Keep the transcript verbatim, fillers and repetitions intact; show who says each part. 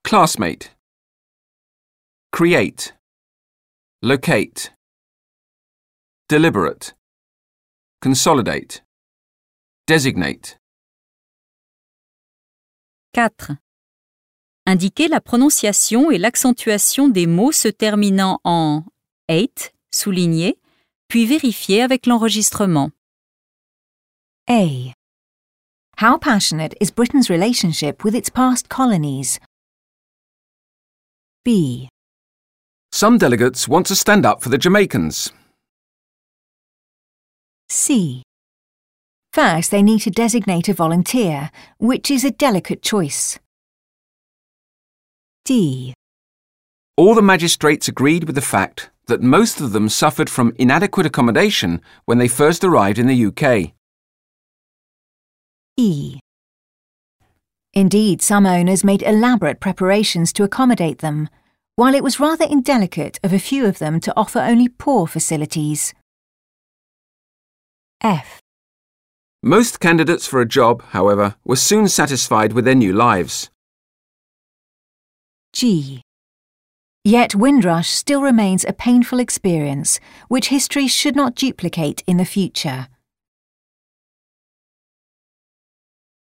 Speaker 1: Classmate. Create. Locate. Deliberate. Consolidate. Designate.
Speaker 2: quatre. Indiquez la prononciation et l'accentuation des mots se terminant en « ate » souligné, puis vérifiez avec l'enregistrement.
Speaker 3: A. How passionate is Britain's relationship with its past colonies? B.
Speaker 1: Some delegates want to stand up for the Jamaicans.
Speaker 3: C. First, they need to designate a volunteer, which is a delicate choice. D.
Speaker 1: All the magistrates agreed with the fact that most of them suffered from inadequate accommodation when they first arrived in the U K.
Speaker 3: E. Indeed, some owners made elaborate preparations to accommodate them, while it was rather indelicate of a few of them to offer only poor facilities. F.
Speaker 1: Most candidates for a job, however, were soon satisfied with their new lives.
Speaker 3: G. Yet Windrush still remains a painful experience, which history should not duplicate in the future.